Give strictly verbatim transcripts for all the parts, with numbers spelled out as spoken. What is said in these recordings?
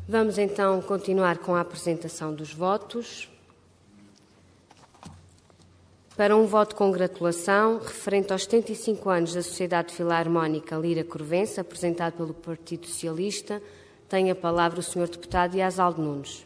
Vamos então continuar com a apresentação dos votos. Para um voto de congratulação, referente aos setenta e cinco anos da Sociedade Filarmónica Lira Corvense, apresentado pelo Partido Socialista, tem a palavra o senhor Deputado Yazalde Nunes.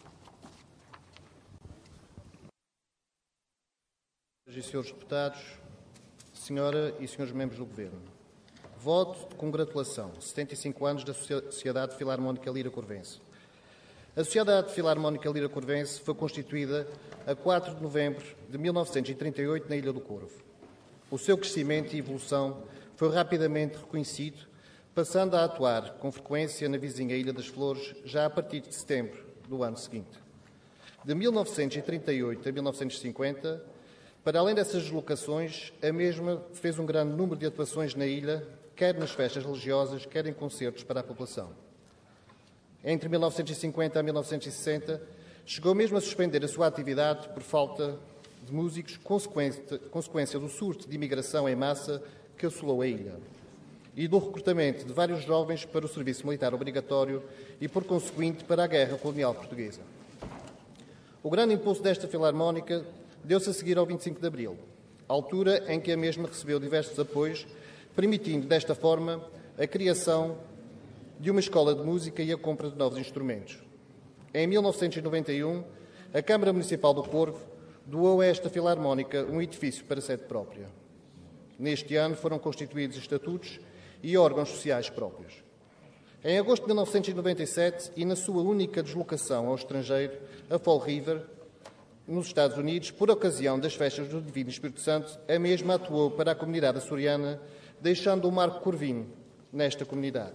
Senhoras e senhores deputados, senhora e senhores membros do Governo, voto de congratulação, setenta e cinco anos da Sociedade Filarmónica Lira Corvense. A Sociedade Filarmónica Lira Corvense foi constituída a quatro de novembro de mil novecentos e trinta e oito na Ilha do Corvo. O seu crescimento e evolução foi rapidamente reconhecido, passando a atuar com frequência na vizinha Ilha das Flores já a partir de setembro do ano seguinte. De mil novecentos e trinta e oito a mil novecentos e cinquenta, para além dessas deslocações, a mesma fez um grande número de atuações na ilha, quer nas festas religiosas, quer em concertos para a população. Entre mil novecentos e cinquenta a mil novecentos e sessenta, chegou mesmo a suspender a sua atividade por falta de músicos, consequência do surto de imigração em massa que assolou a ilha, e do recrutamento de vários jovens para o serviço militar obrigatório e, por conseguinte, para a guerra colonial portuguesa. O grande impulso desta filarmónica deu-se a seguir ao vinte e cinco de abril, altura em que a mesma recebeu diversos apoios, permitindo, desta forma, a criação de uma escola de música e a compra de novos instrumentos. Em mil novecentos e noventa e um, a Câmara Municipal do Corvo doou a esta filarmónica um edifício para sede própria. Neste ano foram constituídos estatutos e órgãos sociais próprios. Em agosto de mil novecentos e noventa e sete, e na sua única deslocação ao estrangeiro, a Fall River, nos Estados Unidos, por ocasião das festas do Divino Espírito Santo, a mesma atuou para a comunidade açoriana, deixando o marco corvino nesta comunidade.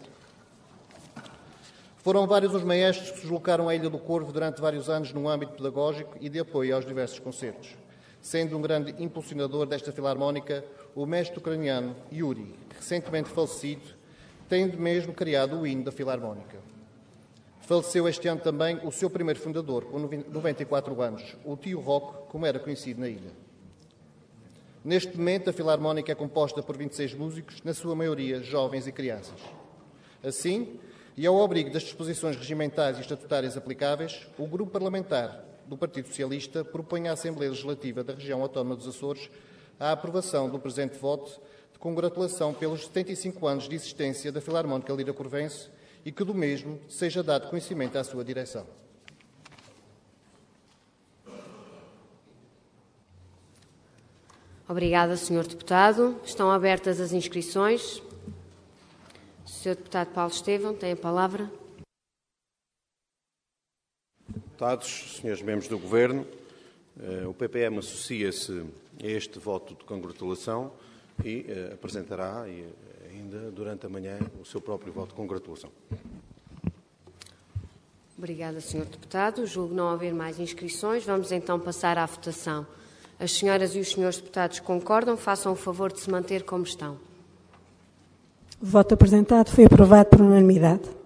Foram vários os maestros que se deslocaram à Ilha do Corvo durante vários anos no âmbito pedagógico e de apoio aos diversos concertos, sendo um grande impulsionador desta filarmónica o mestre ucraniano Yuri, recentemente falecido, tendo mesmo criado o hino da filarmónica. Faleceu este ano também o seu primeiro fundador, com noventa e quatro anos, o tio Roque, como era conhecido na ilha. Neste momento, a filarmónica é composta por vinte e seis músicos, na sua maioria jovens e crianças. Assim, e ao abrigo das disposições regimentais e estatutárias aplicáveis, o Grupo Parlamentar do Partido Socialista propõe à Assembleia Legislativa da Região Autónoma dos Açores a aprovação do presente voto de congratulação pelos setenta e cinco anos de existência da Filarmónica Lira Corvense e que do mesmo seja dado conhecimento à sua direção. Obrigada, senhor Deputado. Estão abertas as inscrições. O senhor Deputado Paulo Estevão tem a palavra. Deputados, senhores membros do Governo, o P P M associa-se a este voto de congratulação e apresentará ainda durante a manhã o seu próprio voto de congratulação. Obrigada, senhor Deputado. Julgo não haver mais inscrições. Vamos então passar à votação. As senhoras e os senhores deputados concordam? Façam o favor de se manter como estão. O voto apresentado foi aprovado por unanimidade.